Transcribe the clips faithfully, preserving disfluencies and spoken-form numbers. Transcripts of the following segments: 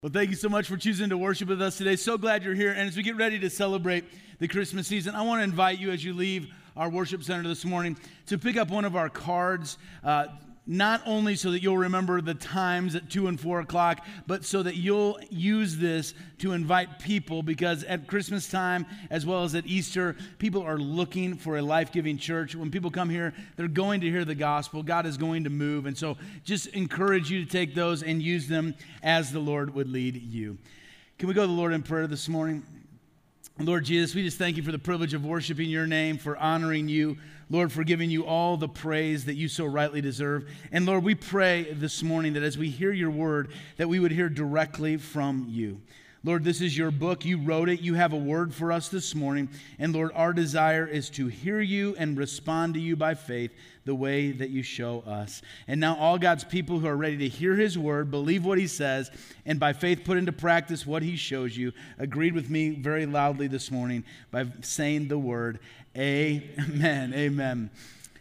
Well, thank you so much for choosing to worship with us today. So glad you're here. And as we get ready to celebrate the Christmas season, I want to invite you as you leave our worship center this morning to pick up one of our cards, uh, not only so that you'll remember the times at two and four o'clock, but so that you'll use this to invite people, because at Christmas time, as well as at Easter, people are looking for a life-giving church. When people come here, they're going to hear the gospel. God is going to move. And so just encourage you to take those and use them as the Lord would lead you. Can we go to the Lord in prayer this morning? Lord Jesus, we just thank you for the privilege of worshiping your name, for honoring you, Lord, for giving you all the praise that you so rightly deserve. And Lord, we pray this morning that as we hear your word, that we would hear directly from you. Lord, this is your book. You wrote it. You have a word for us this morning. And Lord, our desire is to hear you and respond to you by faith the way that you show us. And now all God's people who are ready to hear his word, believe what he says, and by faith put into practice what he shows you, agreed with me very loudly this morning by saying the word, amen, amen.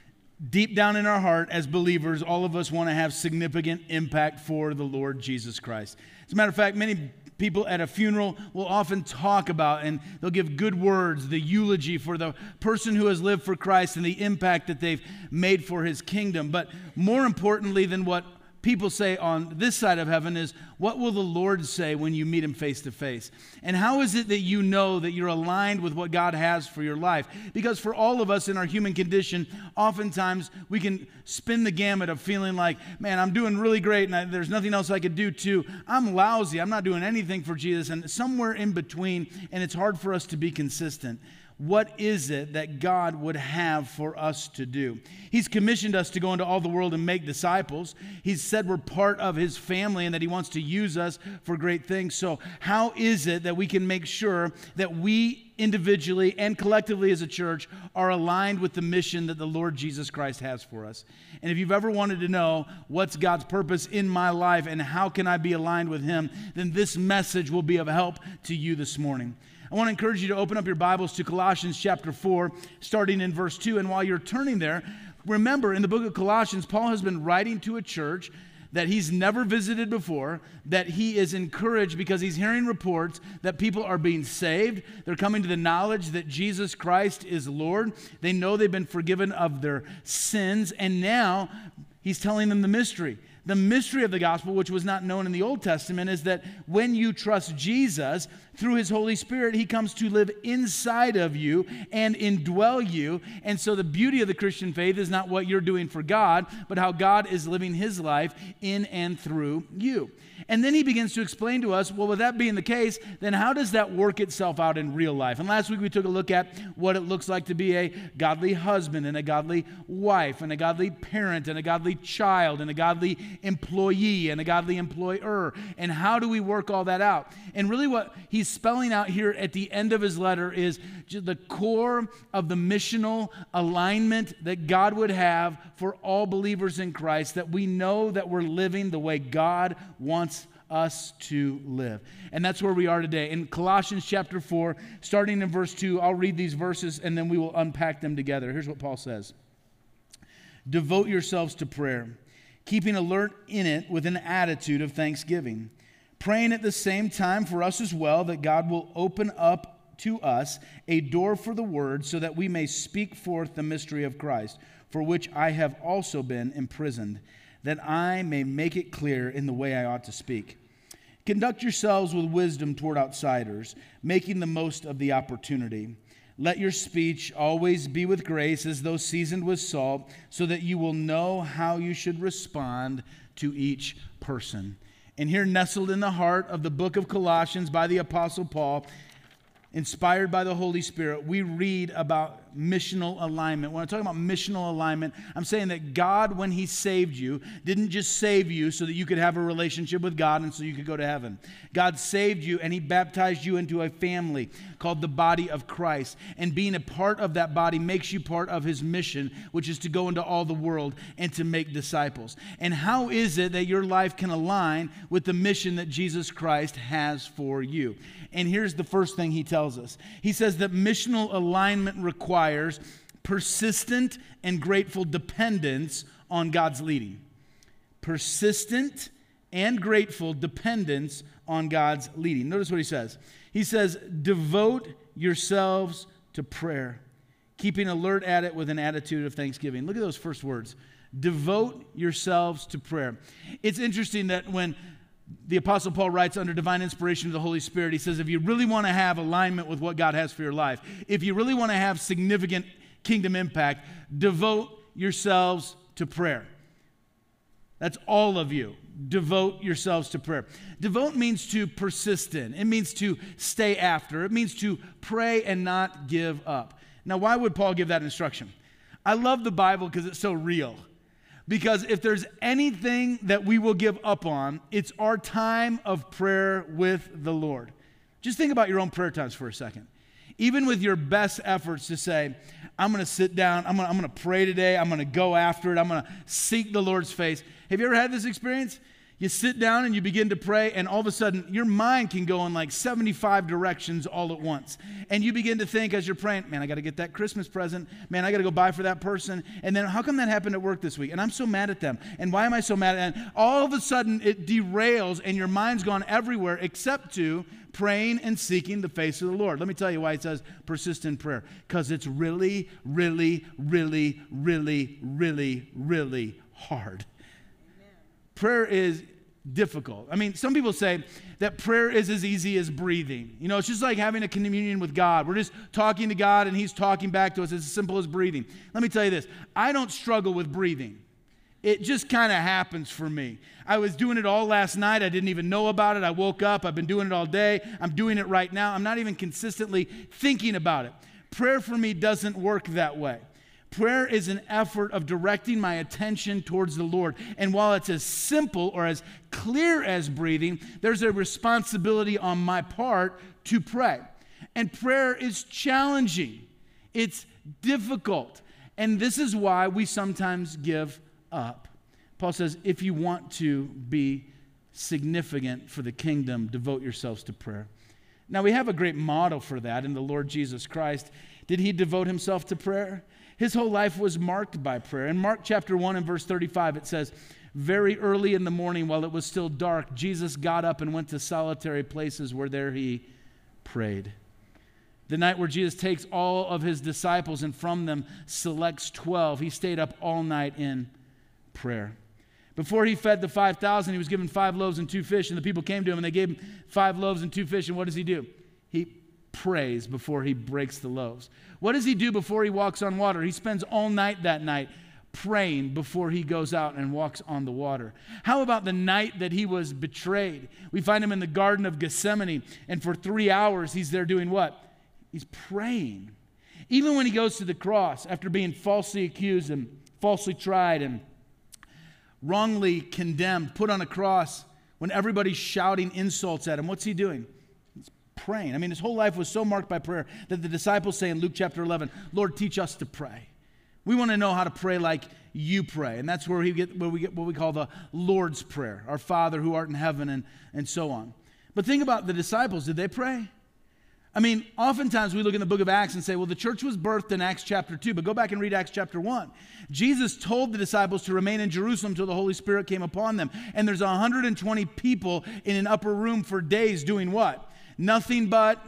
Deep down in our heart as believers, all of us want to have significant impact for the Lord Jesus Christ. As a matter of fact, many people at a funeral will often talk about, and they'll give good words, the eulogy for the person who has lived for Christ and the impact that they've made for his kingdom. But more importantly than what people say on this side of heaven is, what will the Lord say when you meet him face to face? And how is it that you know that you're aligned with what God has for your life? Because for all of us in our human condition, oftentimes we can spin the gamut of feeling like, man, I'm doing really great and I, there's nothing else I could do, to I'm lousy, I'm not doing anything for Jesus, and somewhere in between, and it's hard for us to be consistent. What is it that God would have for us to do? He's commissioned us to go into all the world and make disciples. He's said we're part of his family and that he wants to use us for great things. So how is it that we can make sure that we individually and collectively as a church are aligned with the mission that the Lord Jesus Christ has for us? And if you've ever wanted to know what's God's purpose in my life and how can I be aligned with him, then this message will be of help to you this morning. I want to encourage you to open up your Bibles to Colossians chapter four, starting in verse two. And while you're turning there, remember in the book of Colossians, Paul has been writing to a church that he's never visited before, that he is encouraged because he's hearing reports that people are being saved. They're coming to the knowledge that Jesus Christ is Lord. They know they've been forgiven of their sins. And now he's telling them the mystery. The mystery of the gospel, which was not known in the Old Testament, is that when you trust Jesus, through his Holy Spirit, he comes to live inside of you and indwell you. And so the beauty of the Christian faith is not what you're doing for God, but how God is living his life in and through you. And then he begins to explain to us, well, with that being the case, then how does that work itself out in real life? And last week we took a look at what it looks like to be a godly husband and a godly wife and a godly parent and a godly child and a godly employee and a godly employer. And how do we work all that out? And really what he's spelling out here at the end of his letter is the core of the missional alignment that God would have for all believers in Christ, that we know that we're living the way God wants us to live. And that's where we are today. In Colossians chapter four, starting in verse two, I'll read these verses and then we will unpack them together. Here's what Paul says. Devote yourselves to prayer, keeping alert in it with an attitude of thanksgiving, praying at the same time for us as well, that God will open up to us a door for the word so that we may speak forth the mystery of Christ, for which I have also been imprisoned, that I may make it clear in the way I ought to speak. Conduct yourselves with wisdom toward outsiders, making the most of the opportunity. Let your speech always be with grace, as though seasoned with salt, so that you will know how you should respond to each person. And here, nestled in the heart of the book of Colossians by the Apostle Paul, inspired by the Holy Spirit, we read about missional alignment. When I'm talking about missional alignment, I'm saying that God, when he saved you, didn't just save you so that you could have a relationship with God and so you could go to heaven. God saved you and he baptized you into a family called the body of Christ. And being a part of that body makes you part of his mission, which is to go into all the world and to make disciples. And how is it that your life can align with the mission that Jesus Christ has for you? And here's the first thing he tells us. He says that missional alignment requires persistent and grateful dependence on God's leading. Persistent and grateful dependence on God's leading. Notice what he says. He says, devote yourselves to prayer, keeping alert at it with an attitude of thanksgiving. Look at those first words. Devote yourselves to prayer. It's interesting that when the Apostle Paul writes under divine inspiration of the Holy Spirit, he says, if you really want to have alignment with what God has for your life, if you really want to have significant kingdom impact, devote yourselves to prayer. That's all of you. Devote yourselves to prayer. Devote means to persist in. It means to stay after. It means to pray and not give up. Now, why would Paul give that instruction? I love the Bible because it's so real. Because if there's anything that we will give up on, it's our time of prayer with the Lord. Just think about your own prayer times for a second. Even with your best efforts to say, I'm going to sit down, I'm going to, I'm going to pray today, I'm going to go after it, I'm going to seek the Lord's face. Have you ever had this experience? You sit down and you begin to pray, and all of a sudden, your mind can go in like seventy-five directions all at once. And you begin to think as you're praying, man, I got to get that Christmas present. Man, I got to go buy for that person. And then how come that happened at work this week? And I'm so mad at them. And why am I so mad at them? And all of a sudden, it derails, and your mind's gone everywhere except to praying and seeking the face of the Lord. Let me tell you why it says persist in prayer. Because it's really, really, really, really, really, really hard. Prayer is difficult. I mean, some people say that prayer is as easy as breathing. You know, it's just like having a communion with God. We're just talking to God and he's talking back to us. It's as simple as breathing. Let me tell you this. I don't struggle with breathing. It just kind of happens for me. I was doing it all last night. I didn't even know about it. I woke up. I've been doing it all day. I'm doing it right now. I'm not even consistently thinking about it. Prayer for me doesn't work that way. Prayer is an effort of directing my attention towards the Lord. And while it's as simple or as clear as breathing, there's a responsibility on my part to pray. And prayer is challenging. It's difficult. And this is why we sometimes give up. Paul says, if you want to be significant for the kingdom, devote yourselves to prayer. Now, we have a great model for that in the Lord Jesus Christ. Did he devote himself to prayer? His whole life was marked by prayer. In Mark chapter one and verse thirty-five, it says, very early in the morning, while it was still dark, Jesus got up and went to solitary places where there he prayed. The night where Jesus takes all of his disciples and from them selects twelve, he stayed up all night in prayer. Before he fed the five thousand, he was given five loaves and two fish, and the people came to him and they gave him five loaves and two fish, and what does he do? He prays before he breaks the loaves. What does he do before he walks on water? He spends all night that night praying before he goes out and walks on the water. How about the night that he was betrayed? We find him in the Garden of Gethsemane, and for three hours he's there doing what? He's praying. Even when he goes to the cross after being falsely accused and falsely tried and wrongly condemned, put on a cross, when everybody's shouting insults at him, what's he doing? Praying. I mean, his whole life was so marked by prayer that the disciples say in Luke chapter eleven, Lord, teach us to pray. We want to know how to pray like you pray. And that's where we get, where we get what we call the Lord's Prayer, our Father who art in heaven, and, and so on. But think about the disciples. Did they pray? I mean, oftentimes we look in the book of Acts and say, well, the church was birthed in Acts chapter two, but go back and read Acts chapter one. Jesus told the disciples to remain in Jerusalem till the Holy Spirit came upon them. And there's one hundred twenty people in an upper room for days doing what? Nothing but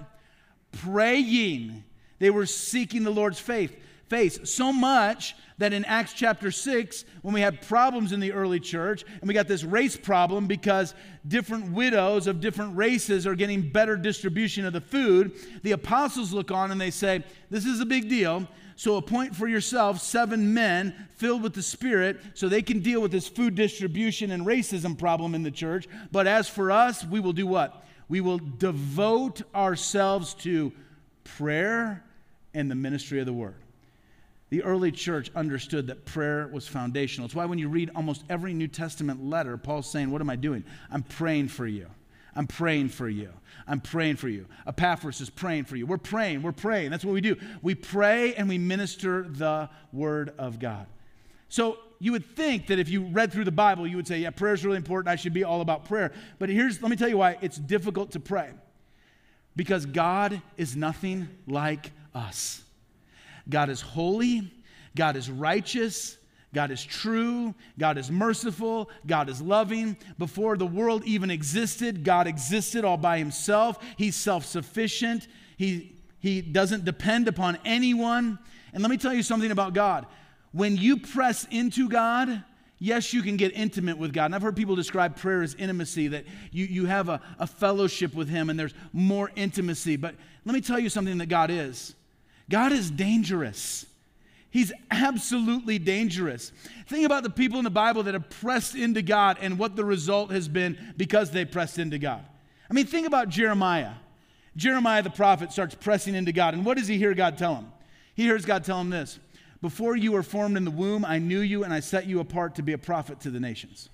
praying. They were seeking the Lord's faith, face. So much that in Acts chapter six, when we had problems in the early church, and we got this race problem because different widows of different races are getting better distribution of the food, the apostles look on and they say, this is a big deal. So appoint for yourself seven men filled with the Spirit so they can deal with this food distribution and racism problem in the church. But as for us, we will do what? We will devote ourselves to prayer and the ministry of the word. The early church understood that prayer was foundational. It's why when you read almost every New Testament letter, Paul's saying, what am I doing? I'm praying for you. I'm praying for you. I'm praying for you. Epaphras is praying for you. We're praying. We're praying. That's what we do. We pray and we minister the word of God. So you would think that if you read through the Bible, you would say, yeah, prayer is really important. I should be all about prayer. But here's, let me tell you why it's difficult to pray. Because God is nothing like us. God is holy. God is righteous. God is true. God is merciful. God is loving. Before the world even existed, God existed all by himself. He's self-sufficient. He, he doesn't depend upon anyone. And let me tell you something about God. When you press into God, yes, you can get intimate with God. And I've heard people describe prayer as intimacy, that you, you have a, a fellowship with him and there's more intimacy. But let me tell you something that God is. God is dangerous. He's absolutely dangerous. Think about the people in the Bible that have pressed into God and what the result has been because they pressed into God. I mean, think about Jeremiah. Jeremiah the prophet starts pressing into God. And what does he hear God tell him? He hears God tell him this: before you were formed in the womb, I knew you and I set you apart to be a prophet to the nations.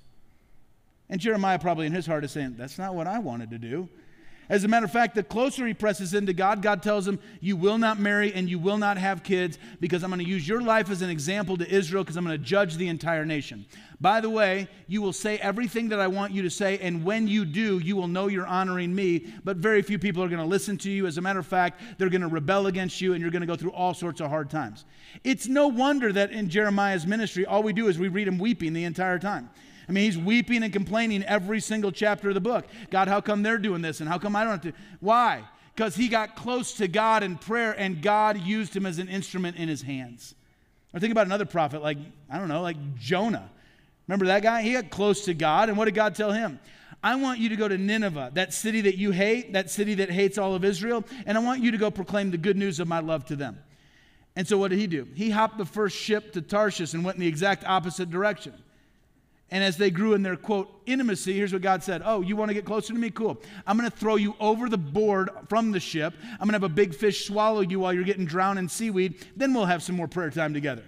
And Jeremiah probably in his heart is saying, that's not what I wanted to do. As a matter of fact, the closer he presses into God, God tells him, you will not marry and you will not have kids because I'm going to use your life as an example to Israel because I'm going to judge the entire nation. By the way, you will say everything that I want you to say, and when you do, you will know you're honoring me, but very few people are going to listen to you. As a matter of fact, they're going to rebel against you, and you're going to go through all sorts of hard times. It's no wonder that in Jeremiah's ministry, all we do is we read him weeping the entire time. I mean, he's weeping and complaining every single chapter of the book. God, how come they're doing this? And how come I don't have to? Why? Because he got close to God in prayer, and God used him as an instrument in his hands. Or think about another prophet like, I don't know, like Jonah. Remember that guy? He got close to God, and what did God tell him? I want you to go to Nineveh, that city that you hate, that city that hates all of Israel, and I want you to go proclaim the good news of my love to them. And so what did he do? He hopped the first ship to Tarshish and went in the exact opposite direction. And as they grew in their, quote, intimacy, here's what God said. Oh, you want to get closer to me? Cool. I'm going to throw you over the board from the ship. I'm going to have a big fish swallow you while you're getting drowned in seaweed. Then we'll have some more prayer time together.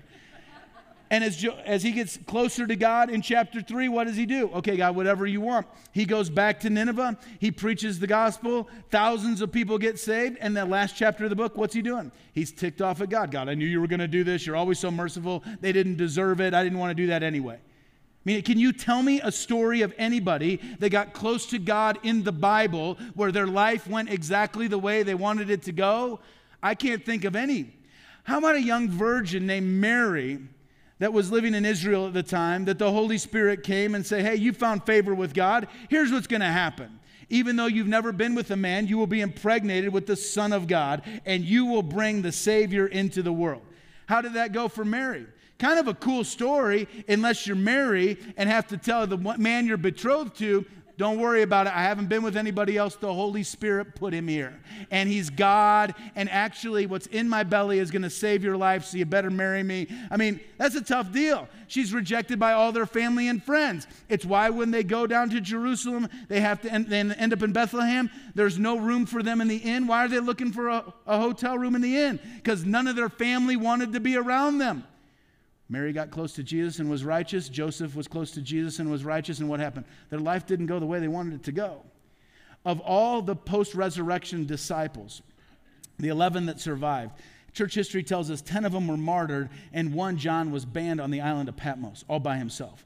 And as, jo- as he gets closer to God in chapter three, what does he do? Okay, God, whatever you want. He goes back to Nineveh. He preaches the gospel. Thousands of people get saved. And the last chapter of the book, what's he doing? He's ticked off at God. God, I knew you were going to do this. You're always so merciful. They didn't deserve it. I didn't want to do that anyway. I mean, can you tell me a story of anybody that got close to God in the Bible where their life went exactly the way they wanted it to go? I can't think of any. How about a young virgin named Mary that was living in Israel at the time, that the Holy Spirit came and said, hey, you found favor with God. Here's what's going to happen. Even though you've never been with a man, you will be impregnated with the Son of God, and you will bring the Savior into the world. How did that go for Mary? Kind of a cool story, unless you're married and have to tell the man you're betrothed to, don't worry about it. I haven't been with anybody else. The Holy Spirit put him here. And he's God. And actually, what's in my belly is going to save your life, so you better marry me. I mean, that's a tough deal. She's rejected by all their family and friends. It's why when they go down to Jerusalem, they have to end, they end up in Bethlehem. There's no room for them in the inn. Why are they looking for a, a hotel room in the inn? Because none of their family wanted to be around them. Mary got close to Jesus and was righteous. Joseph was close to Jesus and was righteous. And what happened? Their life didn't go the way they wanted it to go. Of all the post-resurrection disciples, the eleven that survived, church history tells us ten of them were martyred, and one, John, was banned on the island of Patmos all by himself.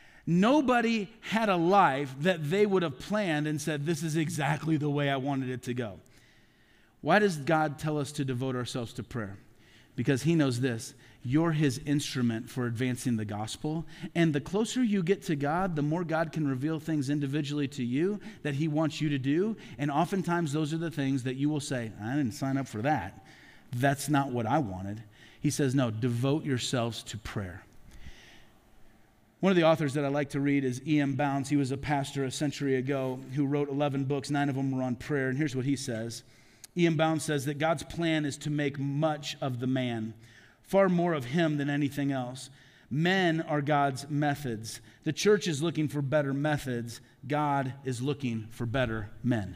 Nobody had a life that they would have planned and said, this is exactly the way I wanted it to go. Why does God tell us to devote ourselves to prayer? Because he knows this. You're his instrument for advancing the gospel. And the closer you get to God, the more God can reveal things individually to you that he wants you to do. And oftentimes those are the things that you will say, I didn't sign up for that. That's not what I wanted. He says, no, devote yourselves to prayer. One of the authors that I like to read is E M Bounds. He was a pastor a century ago who wrote eleven books. Nine of them were on prayer. And here's what he says. E M Bounds says that God's plan is to make much of the man, far more of him than anything else. Men are God's methods. The church is looking for better methods. God is looking for better men.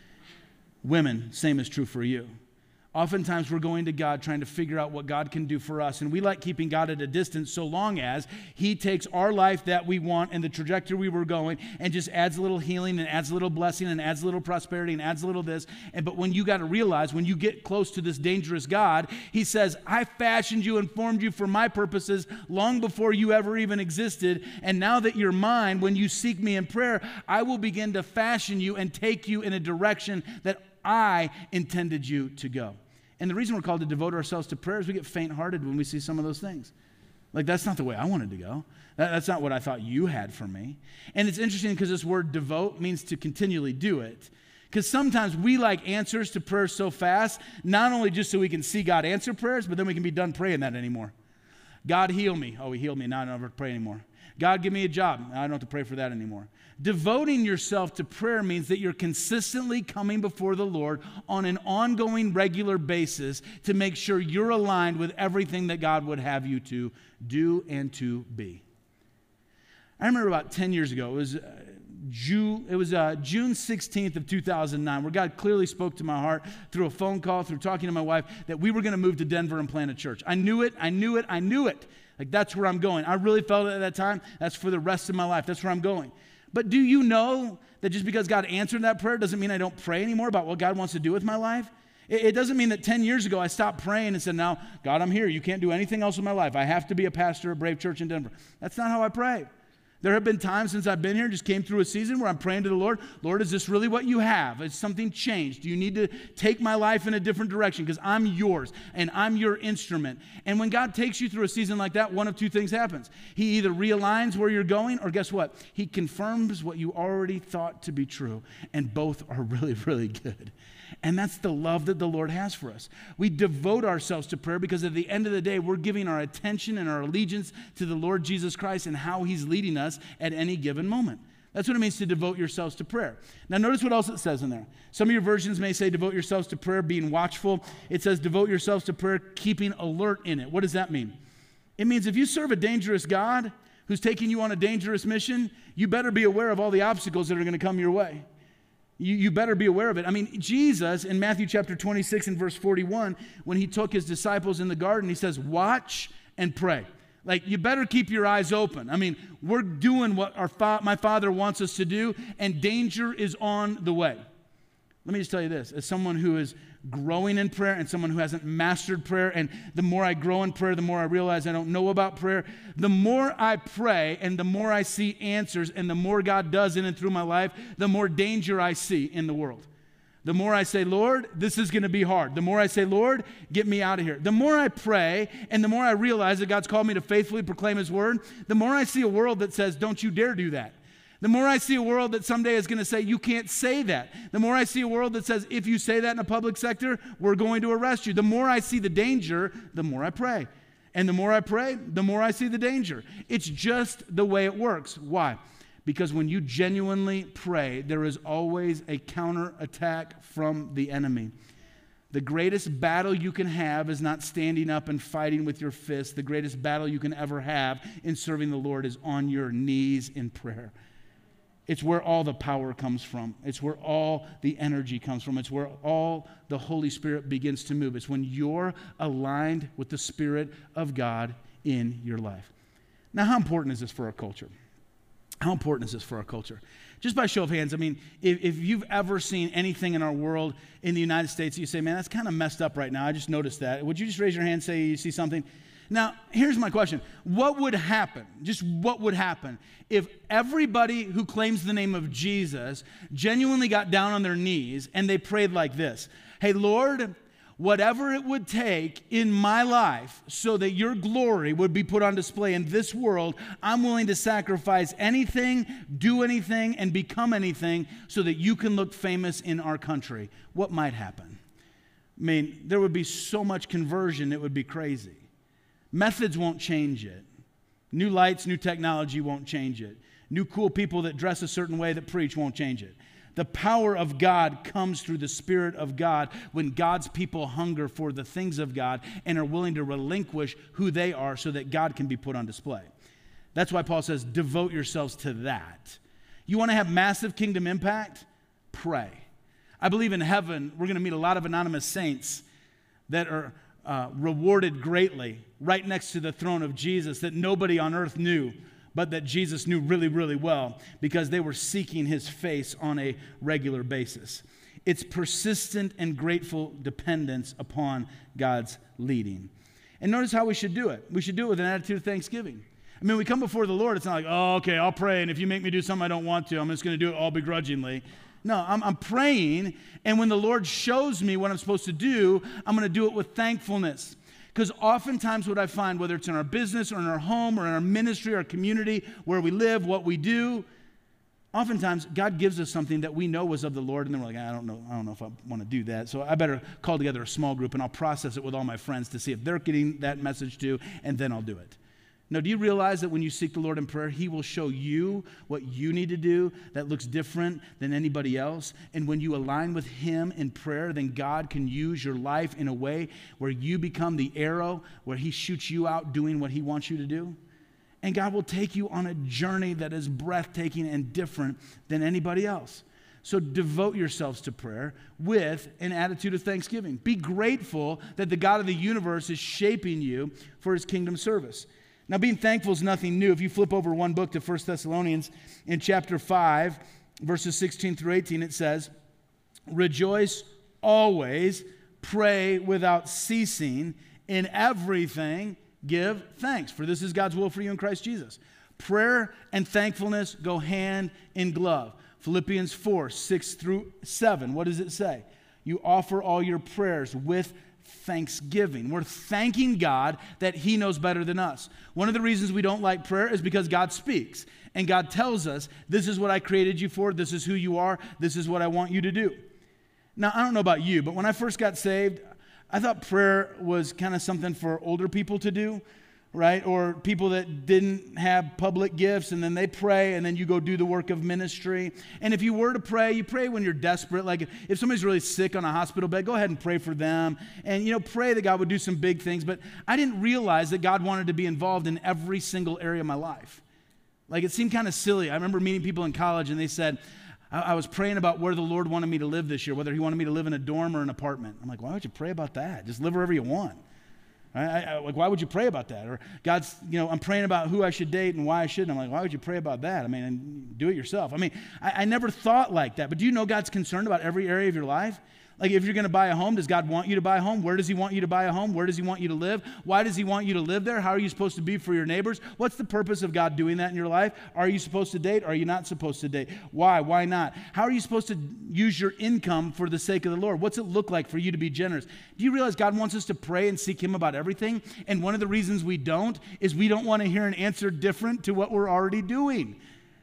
Women, same is true for you. Oftentimes we're going to God trying to figure out what God can do for us, and we like keeping God at a distance so long as he takes our life that we want and the trajectory we were going and just adds a little healing and adds a little blessing and adds a little prosperity and adds a little this. And but when you got to realize, when you get close to this dangerous God, he says, I fashioned you and formed you for my purposes long before you ever even existed, and now that you're mine, when you seek me in prayer, I will begin to fashion you and take you in a direction that I intended you to go. And the reason we're called to devote ourselves to prayer is we get faint-hearted when we see some of those things. Like, that's not the way I wanted to go. That, that's not what I thought you had for me. And it's interesting because this word devote means to continually do it. Because sometimes we like answers to prayer so fast, not only just so we can see God answer prayers, but then we can be done praying that anymore. God, heal me. Oh, he healed me. Now I don't have to pray anymore. God, give me a job. I don't have to pray for that anymore. Devoting yourself to prayer means that you're consistently coming before the Lord on an ongoing, regular basis to make sure you're aligned with everything that God would have you to do and to be. I remember about ten years ago, it was... Uh, June, it was uh, June sixteenth of two thousand nine, where God clearly spoke to my heart through a phone call, through talking to my wife, that we were going to move to Denver and plant a church. I knew it, I knew it, I knew it. Like, that's where I'm going. I really felt it at that time. That's for the rest of my life. That's where I'm going. But do you know that just because God answered that prayer doesn't mean I don't pray anymore about what God wants to do with my life? It, it doesn't mean that ten years ago I stopped praying and said, now, God, I'm here. You can't do anything else with my life. I have to be a pastor at Brave Church in Denver. That's not how I pray. There have been times since I've been here, just came through a season where I'm praying to the Lord, Lord, is this really what you have? Has something changed? Do you need to take my life in a different direction? Because I'm yours and I'm your instrument. And when God takes you through a season like that, one of two things happens. He either realigns where you're going, or guess what? He confirms what you already thought to be true. And both are really, really good. And that's the love that the Lord has for us. We devote ourselves to prayer because at the end of the day, we're giving our attention and our allegiance to the Lord Jesus Christ and how he's leading us at any given moment. That's what it means to devote yourselves to prayer. Now, notice what else it says in there. Some of your versions may say devote yourselves to prayer, being watchful. It says devote yourselves to prayer, keeping alert in it. What does that mean? It means if you serve a dangerous God who's taking you on a dangerous mission, you better be aware of all the obstacles that are going to come your way. You, you better be aware of it. I mean, Jesus in Matthew chapter twenty-six and verse forty-one, when he took his disciples in the garden, he says, watch and pray. Like, you better keep your eyes open. I mean, we're doing what our fa- my Father wants us to do, and danger is on the way. Let me just tell you this. As someone who is growing in prayer and someone who hasn't mastered prayer, and the more I grow in prayer, the more I realize I don't know about prayer, the more I pray and the more I see answers and the more God does in and through my life, the more danger I see in the world. The more I say, Lord, this is going to be hard. The more I say, Lord, get me out of here. The more I pray and the more I realize that God's called me to faithfully proclaim his word, the more I see a world that says, don't you dare do that. The more I see a world that someday is going to say, you can't say that. The more I see a world that says, if you say that in a public sector, we're going to arrest you. The more I see the danger, the more I pray. And the more I pray, the more I see the danger. It's just the way it works. Why? Because when you genuinely pray, there is always a counterattack from the enemy. The greatest battle you can have is not standing up and fighting with your fists. The greatest battle you can ever have in serving the Lord is on your knees in prayer. It's where all the power comes from. It's where all the energy comes from. It's where all the Holy Spirit begins to move. It's when you're aligned with the Spirit of God in your life. Now, how important is this for our culture? How important is this for our culture? Just by show of hands, I mean, if, if you've ever seen anything in our world, in the United States, you say, man, that's kind of messed up right now. I just noticed that. Would you just raise your hand and say you see something? Now, here's my question. What would happen, just what would happen, if everybody who claims the name of Jesus genuinely got down on their knees and they prayed like this? Hey, Lord, whatever it would take in my life so that your glory would be put on display in this world, I'm willing to sacrifice anything, do anything, and become anything so that you can look famous in our country. What might happen? I mean, there would be so much conversion, it would be crazy. Methods won't change it. New lights, new technology won't change it. New cool people that dress a certain way that preach won't change it. The power of God comes through the Spirit of God when God's people hunger for the things of God and are willing to relinquish who they are so that God can be put on display. That's why Paul says, devote yourselves to that. You want to have massive kingdom impact? Pray. I believe in heaven, we're going to meet a lot of anonymous saints that are uh, rewarded greatly right next to the throne of Jesus that nobody on earth knew, but that Jesus knew really, really well because they were seeking his face on a regular basis. It's persistent and grateful dependence upon God's leading. And notice how we should do it. We should do it with an attitude of thanksgiving. I mean, we come before the Lord, it's not like, oh, okay, I'll pray, and if you make me do something I don't want to, I'm just going to do it all begrudgingly. No, I'm, I'm praying, and when the Lord shows me what I'm supposed to do, I'm going to do it with thankfulness. Because oftentimes what I find, whether it's in our business or in our home or in our ministry, our community, where we live, what we do, oftentimes God gives us something that we know was of the Lord, and then we're like, I don't know, I don't know if I want to do that. So I better call together a small group and I'll process it with all my friends to see if they're getting that message too, and then I'll do it. No, do you realize that when you seek the Lord in prayer, he will show you what you need to do that looks different than anybody else? And when you align with him in prayer, then God can use your life in a way where you become the arrow, where he shoots you out doing what he wants you to do. And God will take you on a journey that is breathtaking and different than anybody else. So devote yourselves to prayer with an attitude of thanksgiving. Be grateful that the God of the universe is shaping you for his kingdom service. Now, being thankful is nothing new. If you flip over one book to First Thessalonians in chapter five, verses sixteen through eighteen, it says, rejoice always, pray without ceasing, in everything give thanks, for this is God's will for you in Christ Jesus. Prayer and thankfulness go hand in glove. Philippians four, six through seven, what does it say? You offer all your prayers with thanksgiving. We're thanking God that he knows better than us. One of the reasons we don't like prayer is because God speaks and God tells us, this is what I created you for, this is who you are, this is what I want you to do. Now, I don't know about you, but when I first got saved, I thought prayer was kind of something for older people to do, right? Or people that didn't have public gifts, and then they pray, and then you go do the work of ministry. And if you were to pray, you pray when you're desperate. Like if somebody's really sick on a hospital bed, go ahead and pray for them. And, you know, pray that God would do some big things. But I didn't realize that God wanted to be involved in every single area of my life. Like it seemed kind of silly. I remember meeting people in college, and they said, I, I was praying about where the Lord wanted me to live this year, whether he wanted me to live in a dorm or an apartment. I'm like, why would you pray about that? Just live wherever you want. I, I, like, why would you pray about that? Or God's, you know, I'm praying about who I should date and why I shouldn't. I'm like, why would you pray about that? I mean, do it yourself. I mean, I, I never thought like that. But do you know God's concerned about every area of your life? Like if you're going to buy a home, does God want you to buy a home? Where does he want you to buy a home? Where does he want you to live? Why does he want you to live there? How are you supposed to be for your neighbors? What's the purpose of God doing that in your life? Are you supposed to date? Are you not supposed to date? Why? Why not? How are you supposed to use your income for the sake of the Lord? What's it look like for you to be generous? Do you realize God wants us to pray and seek him about everything? And one of the reasons we don't is we don't want to hear an answer different to what we're already doing.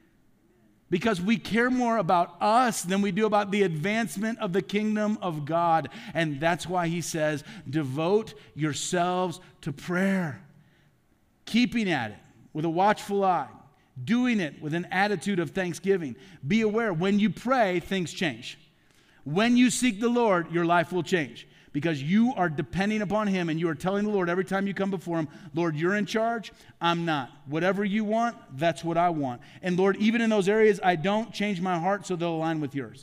Because we care more about us than we do about the advancement of the kingdom of God. And that's why he says, devote yourselves to prayer. Keeping at it with a watchful eye. Doing it with an attitude of thanksgiving. Be aware, when you pray, things change. When you seek the Lord, your life will change. Because you are depending upon him and you are telling the Lord every time you come before him, Lord, you're in charge, I'm not. Whatever you want, that's what I want. And Lord, even in those areas I don't, change my heart so they'll align with yours.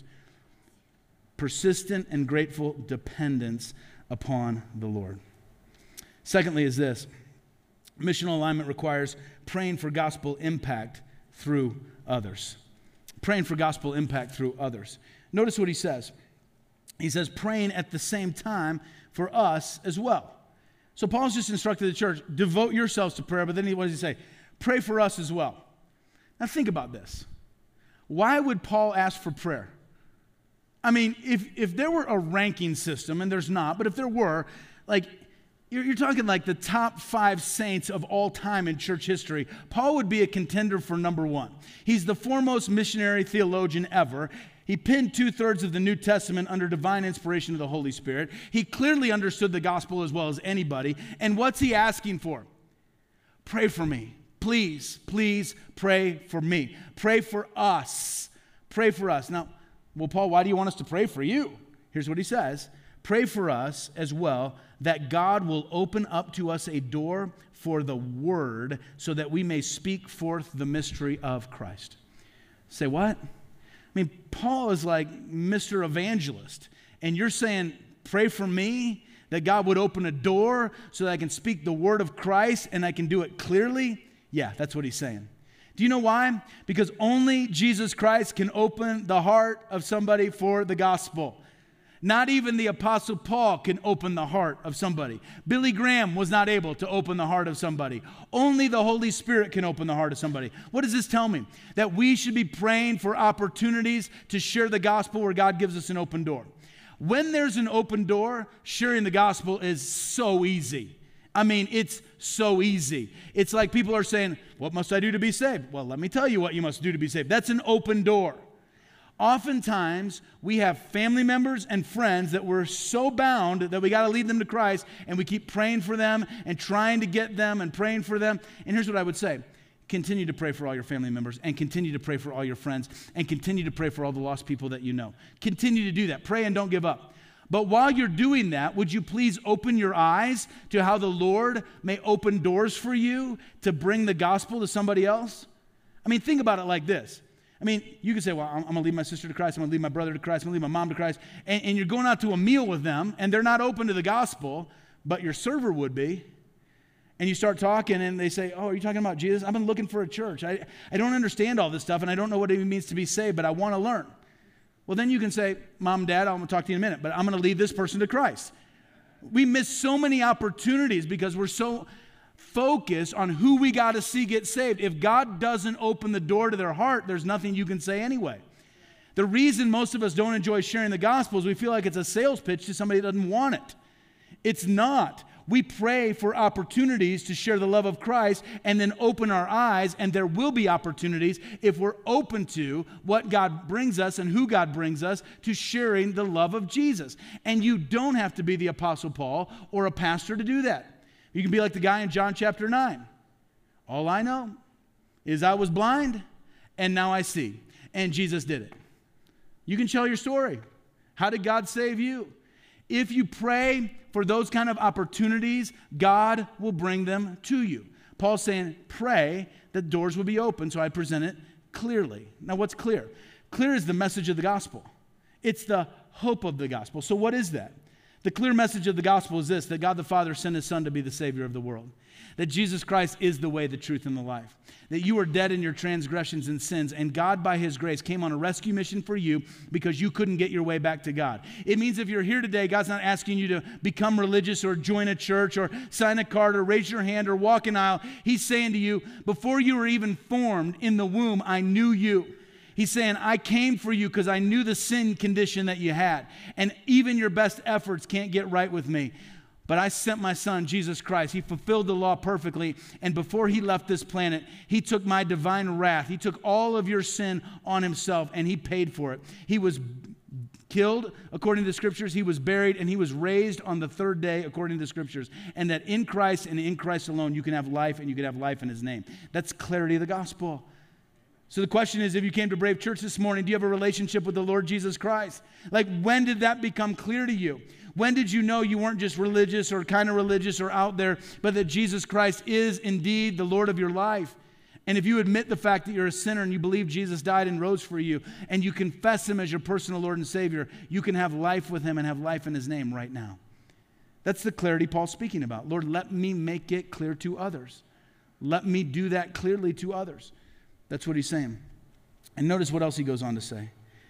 Persistent and grateful dependence upon the Lord. Secondly is this. Missional alignment requires praying for gospel impact through others. Praying for gospel impact through others. Notice what he says. He says, praying at the same time for us as well. So Paul's just instructed the church, devote yourselves to prayer, but then he, what does he say? Pray for us as well. Now think about this. Why would Paul ask for prayer? I mean, if, if there were a ranking system, and there's not, but if there were, like, you're, you're talking like the top five saints of all time in church history, Paul would be a contender for number one. He's the foremost missionary theologian ever. He penned two-thirds of the New Testament under divine inspiration of the Holy Spirit. He clearly understood the gospel as well as anybody. And what's he asking for? Pray for me. Please, please pray for me. Pray for us. Pray for us. Now, well, Paul, why do you want us to pray for you? Here's what he says. Pray for us as well, that God will open up to us a door for the word so that we may speak forth the mystery of Christ. Say what? I mean, Paul is like Mister Evangelist, and you're saying, pray for me, that God would open a door so that I can speak the word of Christ and I can do it clearly? Yeah, that's what he's saying. Do you know why? Because only Jesus Christ can open the heart of somebody for the gospel. Not even the Apostle Paul can open the heart of somebody. Billy Graham was not able to open the heart of somebody. Only the Holy Spirit can open the heart of somebody. What does this tell me? That we should be praying for opportunities to share the gospel where God gives us an open door. When there's an open door, sharing the gospel is so easy. I mean, it's so easy. It's like people are saying, what must I do to be saved? Well, let me tell you what you must do to be saved. That's an open door. Oftentimes, we have family members and friends that we're so bound that we got to lead them to Christ, and we keep praying for them and trying to get them and praying for them. And here's what I would say. Continue to pray for all your family members, and continue to pray for all your friends, and continue to pray for all the lost people that you know. Continue to do that. Pray and don't give up. But while you're doing that, would you please open your eyes to how the Lord may open doors for you to bring the gospel to somebody else? I mean, think about it like this. I mean, you can say, well, I'm, I'm going to lead my sister to Christ. I'm going to lead my brother to Christ. I'm going to lead my mom to Christ. And, and you're going out to a meal with them, and they're not open to the gospel, but your server would be. And you start talking, and they say, oh, are you talking about Jesus? I've been looking for a church. I, I don't understand all this stuff, and I don't know what it means to be saved, but I want to learn. Well, then you can say, Mom, Dad, I'm going to talk to you in a minute, but I'm going to lead this person to Christ. We miss so many opportunities because we're so focused on who we got to see get saved. If God doesn't open the door to their heart, there's nothing you can say anyway. The reason most of us don't enjoy sharing the gospel is we feel like it's a sales pitch to somebody that doesn't want it. It's not. We pray for opportunities to share the love of Christ and then open our eyes, and there will be opportunities if we're open to what God brings us and who God brings us to sharing the love of Jesus. And you don't have to be the Apostle Paul or a pastor to do that. You can be like the guy in John chapter nine. All I know is I was blind and now I see. And Jesus did it. You can tell your story. How did God save you? If you pray for those kind of opportunities, God will bring them to you. Paul's saying, pray that doors will be open, so I present it clearly. Now, what's clear? Clear is the message of the gospel. It's the hope of the gospel. So what is that? The clear message of the gospel is this, that God the Father sent his Son to be the Savior of the world. That Jesus Christ is the way, the truth, and the life. That you were dead in your transgressions and sins, and God, by his grace, came on a rescue mission for you because you couldn't get your way back to God. It means if you're here today, God's not asking you to become religious or join a church or sign a card or raise your hand or walk an aisle. He's saying to you, before you were even formed in the womb, I knew you. He's saying, I came for you because I knew the sin condition that you had. And even your best efforts can't get right with me. But I sent my Son, Jesus Christ. He fulfilled the law perfectly. And before he left this planet, he took my divine wrath. He took all of your sin on himself, and he paid for it. He was killed, according to the scriptures. He was buried, and he was raised on the third day, according to the scriptures. And that in Christ and in Christ alone, you can have life, and you can have life in his name. That's clarity of the gospel. So the question is, if you came to Brave Church this morning, do you have a relationship with the Lord Jesus Christ? Like, when did that become clear to you? When did you know you weren't just religious or kind of religious or out there, but that Jesus Christ is indeed the Lord of your life? And if you admit the fact that you're a sinner and you believe Jesus died and rose for you, and you confess him as your personal Lord and Savior, you can have life with him and have life in his name right now. That's the clarity Paul's speaking about. Lord, let me make it clear to others. Let me do that clearly to others. That's what he's saying. And notice what else he goes on to say.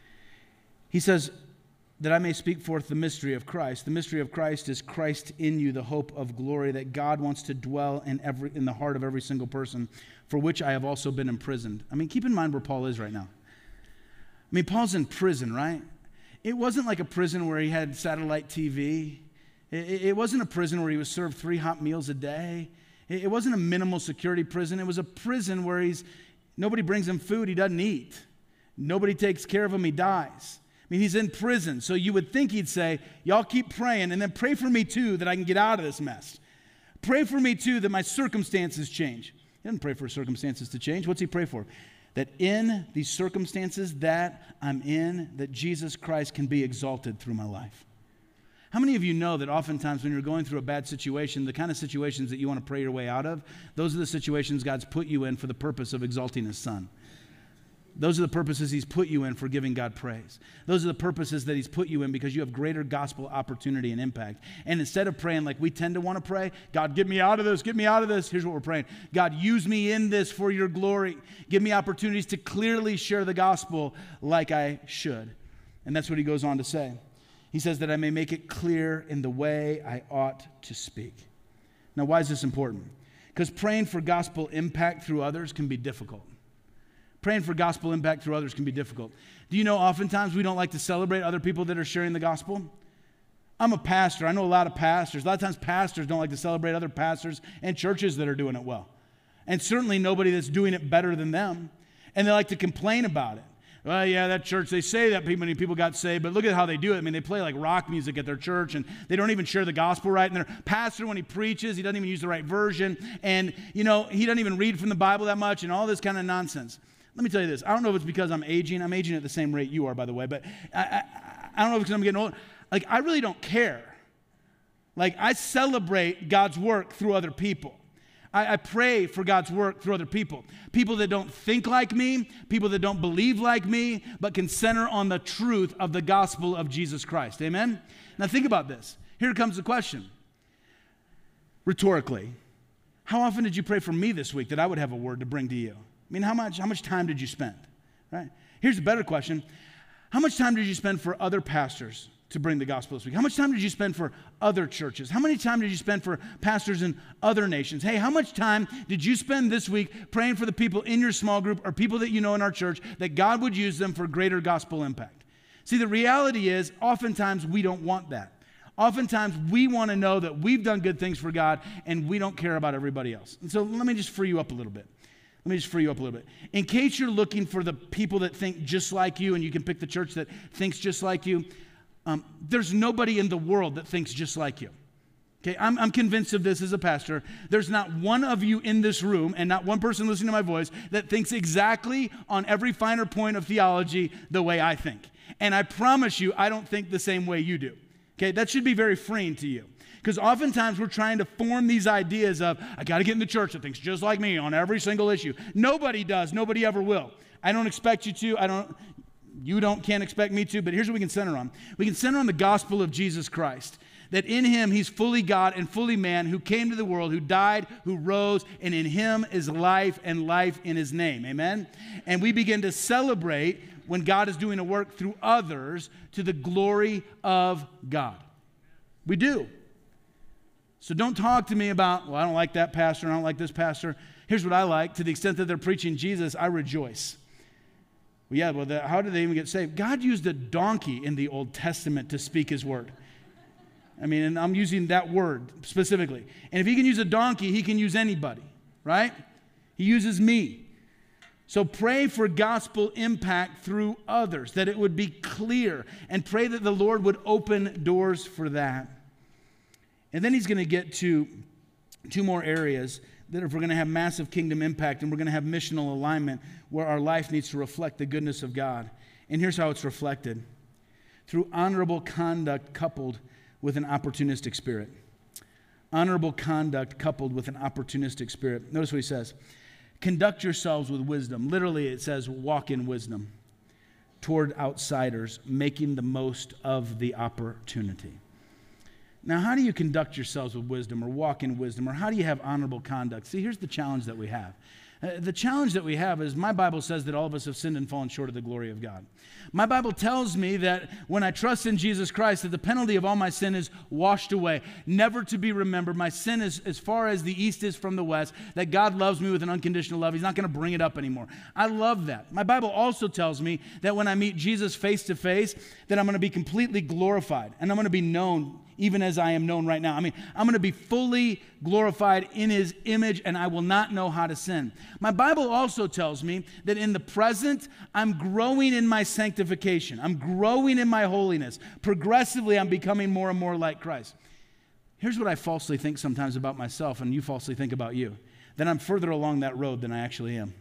He says, that I may speak forth the mystery of Christ. The mystery of Christ is Christ in you, the hope of glory, that God wants to dwell in every in the heart of every single person, for which I have also been imprisoned. I mean, keep in mind where Paul is right now. I mean, Paul's in prison, right? It wasn't like a prison where he had satellite T V. It, it wasn't a prison where he was served three hot meals a day. It, it wasn't a minimal security prison. It was a prison where he's nobody brings him food, he doesn't eat. Nobody takes care of him, he dies. I mean, he's in prison, so you would think he'd say, y'all keep praying, and then pray for me too that I can get out of this mess. Pray for me too that my circumstances change. He doesn't pray for circumstances to change. What's he pray for? That in these circumstances that I'm in, that Jesus Christ can be exalted through my life. How many of you know that oftentimes when you're going through a bad situation, the kind of situations that you want to pray your way out of, those are the situations God's put you in for the purpose of exalting his Son. Those are the purposes he's put you in for giving God praise. Those are the purposes that he's put you in because you have greater gospel opportunity and impact. And instead of praying like we tend to want to pray, God, get me out of this, get me out of this. Here's what we're praying. God, use me in this for your glory. Give me opportunities to clearly share the gospel like I should. And that's what he goes on to say. He says that I may make it clear in the way I ought to speak. Now, why is this important? Because praying for gospel impact through others can be difficult. Praying for gospel impact through others can be difficult. Do you know oftentimes we don't like to celebrate other people that are sharing the gospel? I'm a pastor. I know a lot of pastors. A lot of times pastors don't like to celebrate other pastors and churches that are doing it well. And certainly nobody that's doing it better than them. And they like to complain about it. Well, yeah, that church, they say that many people got saved, but look at how they do it. I mean, they play like rock music at their church, and they don't even share the gospel right. And their pastor, when he preaches, he doesn't even use the right version. And, you know, he doesn't even read from the Bible that much and all this kind of nonsense. Let me tell you this. I don't know if it's because I'm aging. I'm aging at the same rate you are, by the way, but I, I, I don't know if it's because I'm getting old. Like, I really don't care. Like, I celebrate God's work through other people. I, I pray for God's work through other people. People that don't think like me, people that don't believe like me, but can center on the truth of the gospel of Jesus Christ. Amen? Now think about this. Here comes the question. Rhetorically, how often did you pray for me this week that I would have a word to bring to you? I mean, how much, how much time did you spend? Right? Here's a better question. How much time did you spend for other pastors to bring the gospel this week? How much time did you spend for other churches? How many time did you spend for pastors in other nations? Hey, how much time did you spend this week praying for the people in your small group or people that you know in our church that God would use them for greater gospel impact? See, the reality is oftentimes we don't want that. Oftentimes we want to know that we've done good things for God and we don't care about everybody else. And so let me just free you up a little bit. Let me just free you up a little bit. In case you're looking for the people that think just like you and you can pick the church that thinks just like you, Um, there's nobody in the world that thinks just like you. Okay, I'm, I'm convinced of this as a pastor. There's not one of you in this room and not one person listening to my voice that thinks exactly on every finer point of theology the way I think. And I promise you, I don't think the same way you do. Okay, that should be very freeing to you. Because oftentimes we're trying to form these ideas of, I got to get in the church that thinks just like me on every single issue. Nobody does. Nobody ever will. I don't expect you to. I don't... You don't, can't expect me to, but here's what we can center on. We can center on the gospel of Jesus Christ, that in him he's fully God and fully man, who came to the world, who died, who rose, and in him is life and life in his name. Amen? And we begin to celebrate when God is doing a work through others to the glory of God. We do. So don't talk to me about, well, I don't like that pastor, I don't like this pastor. Here's what I like. To the extent that they're preaching Jesus, I rejoice. Well, yeah, well, the, how did they even get saved? God used a donkey in the Old Testament to speak his word. I mean, and I'm using that word specifically. And if he can use a donkey, he can use anybody, right? He uses me. So pray for gospel impact through others, that it would be clear, and pray that the Lord would open doors for that. And then he's going to get to two more areas that if we're going to have massive kingdom impact and we're going to have missional alignment where our life needs to reflect the goodness of God. And here's how it's reflected. Through honorable conduct coupled with an opportunistic spirit. Honorable conduct coupled with an opportunistic spirit. Notice what he says. Conduct yourselves with wisdom. Literally it says walk in wisdom toward outsiders, making the most of the opportunity. Now, how do you conduct yourselves with wisdom or walk in wisdom, or how do you have honorable conduct? See, here's the challenge that we have. Uh, the challenge that we have is my Bible says that all of us have sinned and fallen short of the glory of God. My Bible tells me that when I trust in Jesus Christ, that the penalty of all my sin is washed away, never to be remembered. My sin is as far as the east is from the west, that God loves me with an unconditional love. He's not going to bring it up anymore. I love that. My Bible also tells me that when I meet Jesus face to face, that I'm going to be completely glorified and I'm going to be known even as I am known right now. I mean, I'm going to be fully glorified in his image, and I will not know how to sin. My Bible also tells me that in the present, I'm growing in my sanctification. I'm growing in my holiness. Progressively, I'm becoming more and more like Christ. Here's what I falsely think sometimes about myself, and you falsely think about you, that I'm further along that road than I actually am.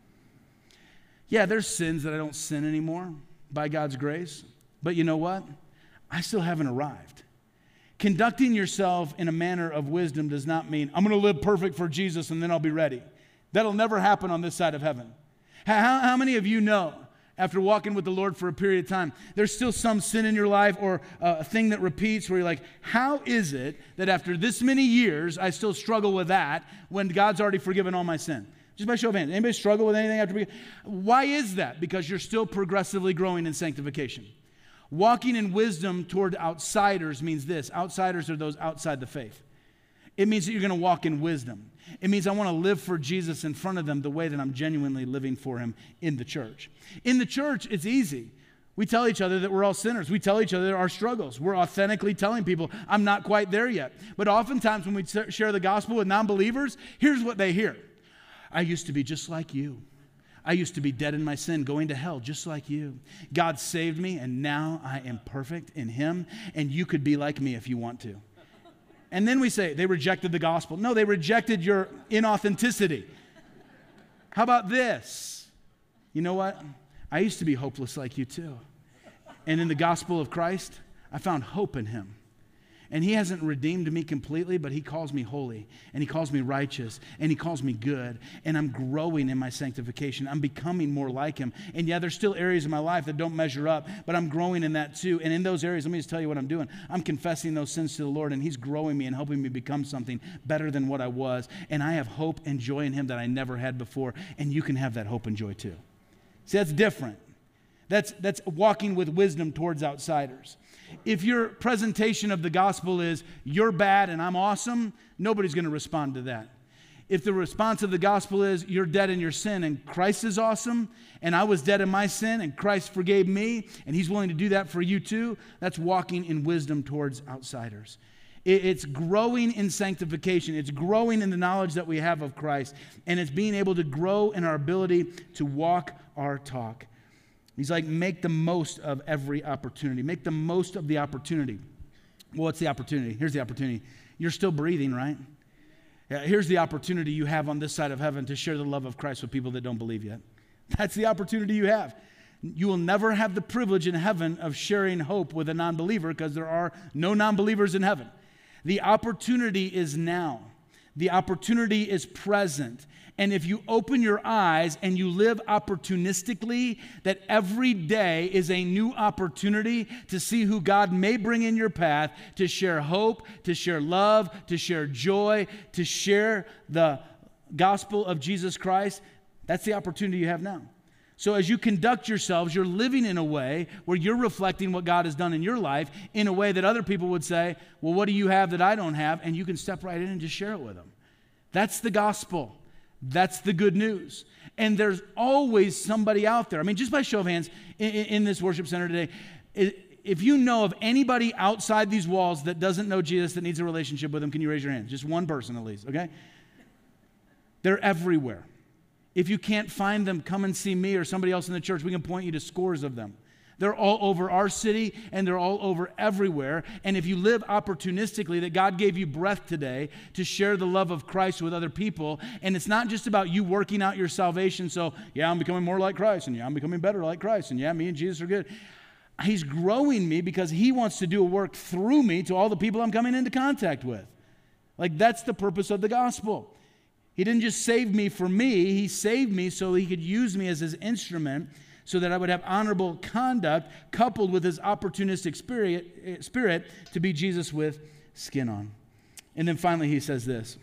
Yeah, there's sins that I don't sin anymore by God's grace, but you know what? I still haven't arrived. Conducting yourself in a manner of wisdom does not mean I'm going to live perfect for Jesus and then I'll be ready. That'll never happen on this side of heaven. How, how many of you know, after walking with the Lord for a period of time, there's still some sin in your life or uh, a thing that repeats where you're like, how is it that after this many years I still struggle with that when God's already forgiven all my sin? Just by show of hands. Anybody struggle with anything after? Why is that? Because you're still progressively growing in sanctification. Walking in wisdom toward outsiders means this. Outsiders are those outside the faith. It means that you're going to walk in wisdom. It means I want to live for Jesus in front of them the way that I'm genuinely living for him in the church. In the church, it's easy. We tell each other that we're all sinners. We tell each other our struggles. We're authentically telling people, I'm not quite there yet. But oftentimes when we share the gospel with non-believers, here's what they hear. I used to be just like you. I used to be dead in my sin, going to hell just like you. God saved me, and now I am perfect in him, and you could be like me if you want to. And then we say, they rejected the gospel. No, they rejected your inauthenticity. How about this? You know what? I used to be hopeless like you too. And in the gospel of Christ, I found hope in him. And he hasn't redeemed me completely, but he calls me holy, and he calls me righteous, and he calls me good, and I'm growing in my sanctification. I'm becoming more like him. And yeah, there's still areas in my life that don't measure up, but I'm growing in that too. And in those areas, let me just tell you what I'm doing. I'm confessing those sins to the Lord, and he's growing me and helping me become something better than what I was. And I have hope and joy in him that I never had before, and you can have that hope and joy too. See, that's different. That's, that's walking with wisdom towards outsiders. If your presentation of the gospel is, you're bad and I'm awesome, nobody's going to respond to that. If the response of the gospel is, you're dead in your sin and Christ is awesome, and I was dead in my sin and Christ forgave me, and he's willing to do that for you too, that's walking in wisdom towards outsiders. It's growing in sanctification. It's growing in the knowledge that we have of Christ, and it's being able to grow in our ability to walk our talk. He's like, make the most of every opportunity. Make the most of the opportunity. Well, what's the opportunity? Here's the opportunity. You're still breathing, right? Yeah, here's the opportunity you have on this side of heaven to share the love of Christ with people that don't believe yet. That's the opportunity you have. You will never have the privilege in heaven of sharing hope with a non-believer because there are no non-believers in heaven. The opportunity is now. The opportunity is present. And if you open your eyes and you live opportunistically, that every day is a new opportunity to see who God may bring in your path, to share hope, to share love, to share joy, to share the gospel of Jesus Christ. That's the opportunity you have now. So as you conduct yourselves, you're living in a way where you're reflecting what God has done in your life in a way that other people would say, well, what do you have that I don't have? And you can step right in and just share it with them. That's the gospel. That's the good news. And there's always somebody out there. I mean, just by show of hands, in, in this worship center today, if you know of anybody outside these walls that doesn't know Jesus, that needs a relationship with him, can you raise your hand? Just one person at least, okay? They're everywhere. If you can't find them, come and see me or somebody else in the church. We can point you to scores of them. They're all over our city, and they're all over everywhere. And if you live opportunistically, that God gave you breath today to share the love of Christ with other people, and it's not just about you working out your salvation, so, yeah, I'm becoming more like Christ, and yeah, I'm becoming better like Christ, and yeah, me and Jesus are good. He's growing me because he wants to do a work through me to all the people I'm coming into contact with. Like, that's the purpose of the gospel. He didn't just save me for me. He saved me so he could use me as his instrument so that I would have honorable conduct coupled with his opportunistic spirit, spirit to be Jesus with skin on. And then finally he says this.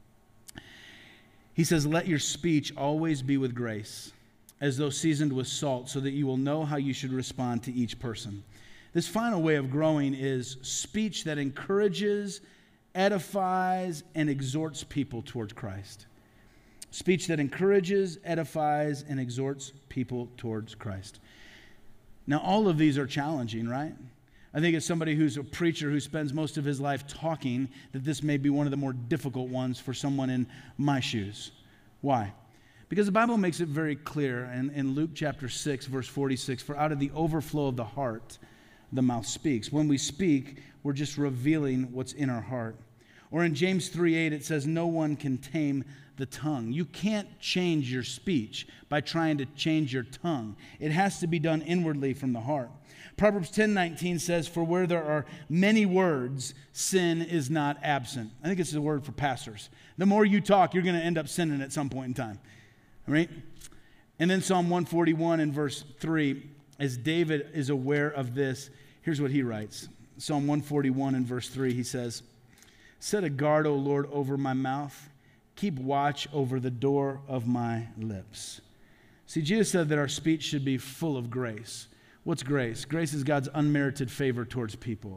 He says, let your speech always be with grace, as though seasoned with salt, so that you will know how you should respond to each person. This final way of growing is speech that encourages, edifies, and exhorts people towards Christ. Speech that encourages, edifies, and exhorts people towards Christ. Now, all of these are challenging, right? I think as somebody who's a preacher who spends most of his life talking, that this may be one of the more difficult ones for someone in my shoes. Why? Because the Bible makes it very clear in, in Luke chapter six, verse forty-six, for out of the overflow of the heart, the mouth speaks. When we speak, we're just revealing what's in our heart. Or in James three eight, it says, no one can tame the tongue. You can't change your speech by trying to change your tongue. It has to be done inwardly from the heart. Proverbs ten nineteen says, for where there are many words, sin is not absent. I think it's a word for pastors. The more you talk, you're going to end up sinning at some point in time. All right? And then Psalm one forty-one in verse three, as David is aware of this, here's what he writes. Psalm one forty-one in verse three, he says, set a guard, O Lord, over my mouth. Keep watch over the door of my lips. See, Jesus said that our speech should be full of grace. What's grace? Grace is God's unmerited favor towards people.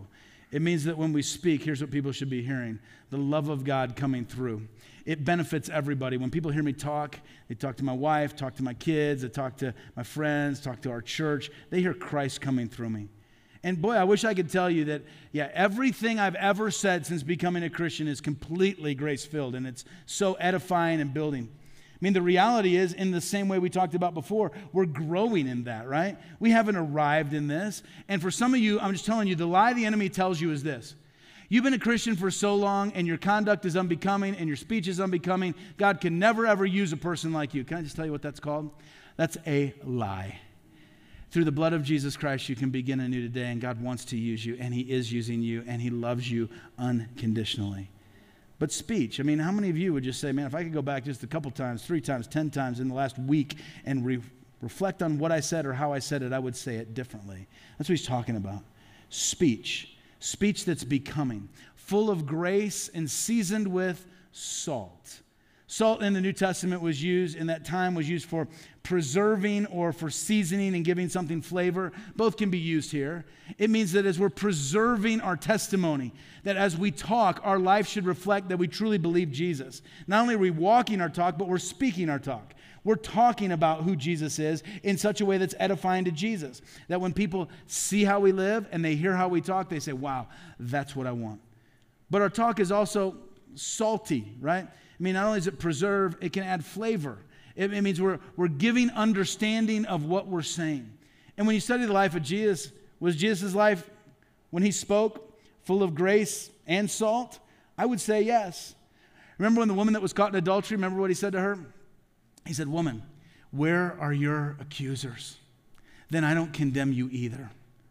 It means that when we speak, here's what people should be hearing: the love of God coming through. It benefits everybody. When people hear me talk, they talk to my wife, talk to my kids, they talk to my friends, talk to our church. They hear Christ coming through me. And boy, I wish I could tell you that, yeah, everything I've ever said since becoming a Christian is completely grace-filled, and it's so edifying and building. I mean, the reality is, in the same way we talked about before, we're growing in that, right? We haven't arrived in this. And for some of you, I'm just telling you, the lie the enemy tells you is this: you've been a Christian for so long, and your conduct is unbecoming, and your speech is unbecoming. God can never, ever use a person like you. Can I just tell you what that's called? That's a lie. Through the blood of Jesus Christ, you can begin anew today, and God wants to use you, and he is using you, and he loves you unconditionally. But speech, I mean, how many of you would just say, man, if I could go back just a couple times, three times, ten times in the last week and re- reflect on what I said or how I said it, I would say it differently. That's what he's talking about. Speech. Speech that's becoming, full of grace and seasoned with salt. Salt in the New Testament was used, in that time, was used for preserving or for seasoning and giving something flavor. Both can be used here. It means that as we're preserving our testimony, that as we talk, our life should reflect that we truly believe Jesus. Not only are we walking our talk, but we're speaking our talk. We're talking about who Jesus is in such a way that's edifying to Jesus. That when people see how we live and they hear how we talk, they say, wow, that's what I want. But our talk is also salty, right? I mean, not only is it preserve, it can add flavor. It, it means we're, we're giving understanding of what we're saying. And when you study the life of Jesus, was Jesus' life, when he spoke, full of grace and salt? I would say yes. Remember when the woman that was caught in adultery, remember what he said to her? He said, woman, where are your accusers? Then I don't condemn you either.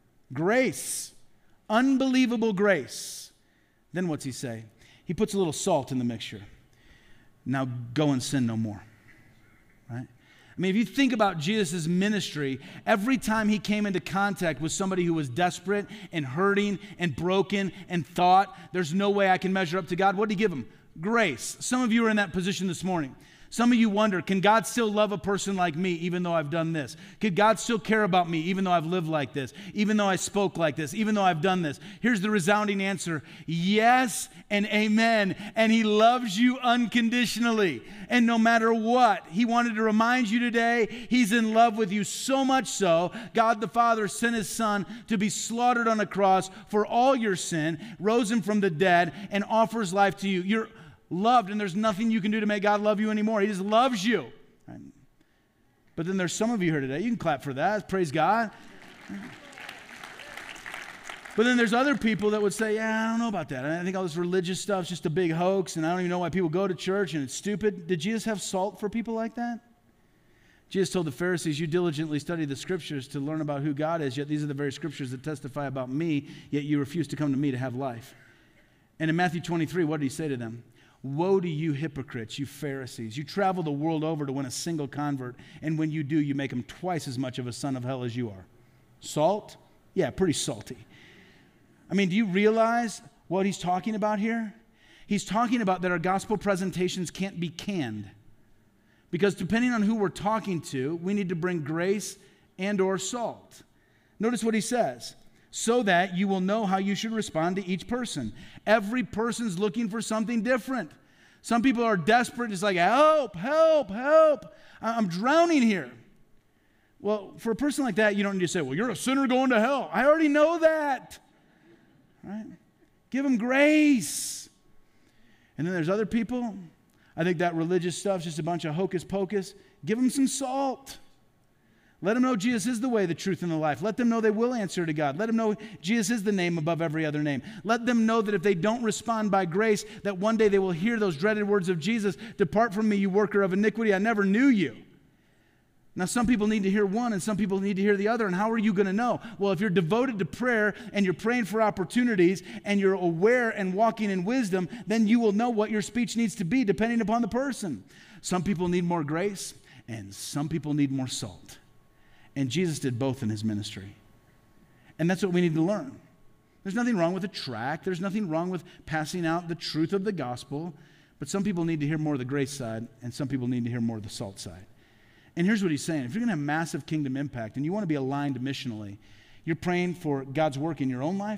Grace, unbelievable grace. Then what's he say? He puts a little salt in the mixture. Now go and sin no more, right? I mean, if you think about Jesus' ministry, every time he came into contact with somebody who was desperate and hurting and broken and thought, there's no way I can measure up to God, what did he give them? Grace. Some of you are in that position this morning. Some of you wonder, can God still love a person like me even though I've done this? Could God still care about me even though I've lived like this? Even though I spoke like this? Even though I've done this? Here's the resounding answer. Yes and amen. And he loves you unconditionally. And no matter what, he wanted to remind you today, he's in love with you so much so, God the Father sent his son to be slaughtered on a cross for all your sin, rose him from the dead, and offers life to you. You're loved, and there's nothing you can do to make God love you anymore. He just loves you. But then there's some of you here today. You can clap for that. Praise God. But then there's other people that would say, yeah, I don't know about that. I think all this religious stuff is just a big hoax, and I don't even know why people go to church, and it's stupid. Did Jesus have salt for people like that? Jesus told the Pharisees, you diligently study the scriptures to learn about who God is, yet these are the very scriptures that testify about me, yet you refuse to come to me to have life. And in Matthew twenty-three, what did he say to them? Woe to you hypocrites, you Pharisees. You travel the world over to win a single convert, and when you do, you make him twice as much of a son of hell as you are. Salt? Yeah, pretty salty. I mean, do you realize what he's talking about here? He's talking about that our gospel presentations can't be canned. Because depending on who we're talking to, we need to bring grace and or salt. Notice what he says. So that you will know how you should respond to each person. Every person's looking for something different. Some people are desperate. It's like, help, help, help. I'm drowning here. Well, for a person like that, you don't need to say, well, you're a sinner going to hell. I already know that. Right? Give them grace. And then there's other people. I think that religious stuff's just a bunch of hocus pocus. Give them some salt. Let them know Jesus is the way, the truth, and the life. Let them know they will answer to God. Let them know Jesus is the name above every other name. Let them know that if they don't respond by grace, that one day they will hear those dreaded words of Jesus, depart from me, you worker of iniquity, I never knew you. Now, some people need to hear one and some people need to hear the other. And how are you going to know? Well, if you're devoted to prayer and you're praying for opportunities and you're aware and walking in wisdom, then you will know what your speech needs to be depending upon the person. Some people need more grace and some people need more salt. And Jesus did both in his ministry. And that's what we need to learn. There's nothing wrong with a tract. There's nothing wrong with passing out the truth of the gospel. But some people need to hear more of the grace side, and some people need to hear more of the salt side. And here's what he's saying. If you're going to have massive kingdom impact and you want to be aligned missionally, you're praying for God's work in your own life,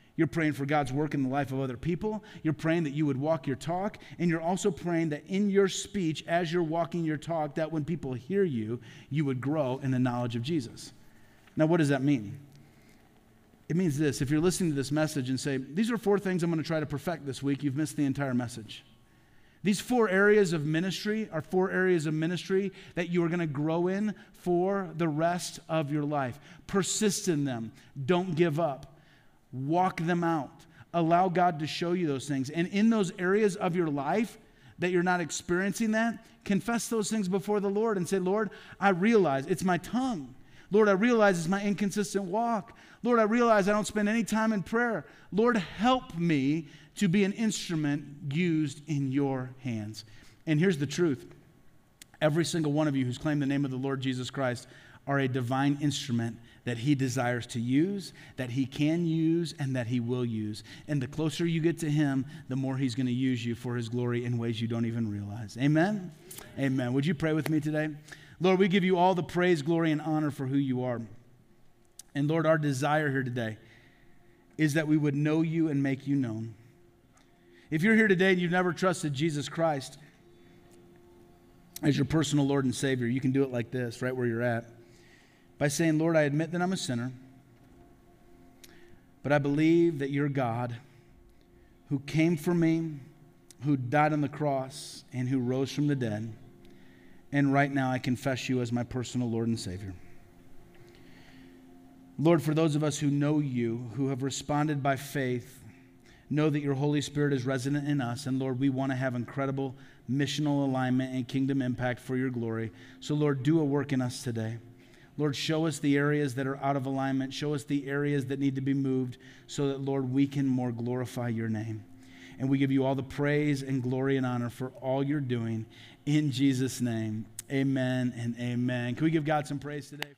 You're praying for God's work in the life of other people. You're praying that you would walk your talk. And you're also praying that in your speech, as you're walking your talk, that when people hear you, you would grow in the knowledge of Jesus. Now, what does that mean? It means this. If you're listening to this message and say, these are four things I'm going to try to perfect this week, you've missed the entire message. These four areas of ministry are four areas of ministry that you are going to grow in for the rest of your life. Persist in them. Don't give up. Walk them out. Allow God to show you those things. And in those areas of your life that you're not experiencing that, confess those things before the Lord and say, Lord, I realize it's my tongue. Lord, I realize it's my inconsistent walk. Lord, I realize I don't spend any time in prayer. Lord, help me to be an instrument used in your hands. And here's the truth. Every single one of you who's claimed the name of the Lord Jesus Christ are a divine instrument that he desires to use, that he can use, and that he will use. And the closer you get to him, the more he's going to use you for his glory in ways you don't even realize. Amen? Amen. Would you pray with me today? Lord, we give you all the praise, glory, and honor for who you are. And Lord, our desire here today is that we would know you and make you known. If you're here today and you've never trusted Jesus Christ as your personal Lord and Savior, you can do it like this, right where you're at. By saying, Lord, I admit that I'm a sinner, but I believe that you're God who came for me, who died on the cross, and who rose from the dead. And right now I confess you as my personal Lord and Savior. Lord, for those of us who know you, who have responded by faith, know that your Holy Spirit is resident in us. And Lord, we want to have incredible missional alignment and kingdom impact for your glory. So Lord, do a work in us today. Lord, show us the areas that are out of alignment. Show us the areas that need to be moved so that, Lord, we can more glorify your name. And we give you all the praise and glory and honor for all you're doing in Jesus' name. Amen and amen. Can we give God some praise today?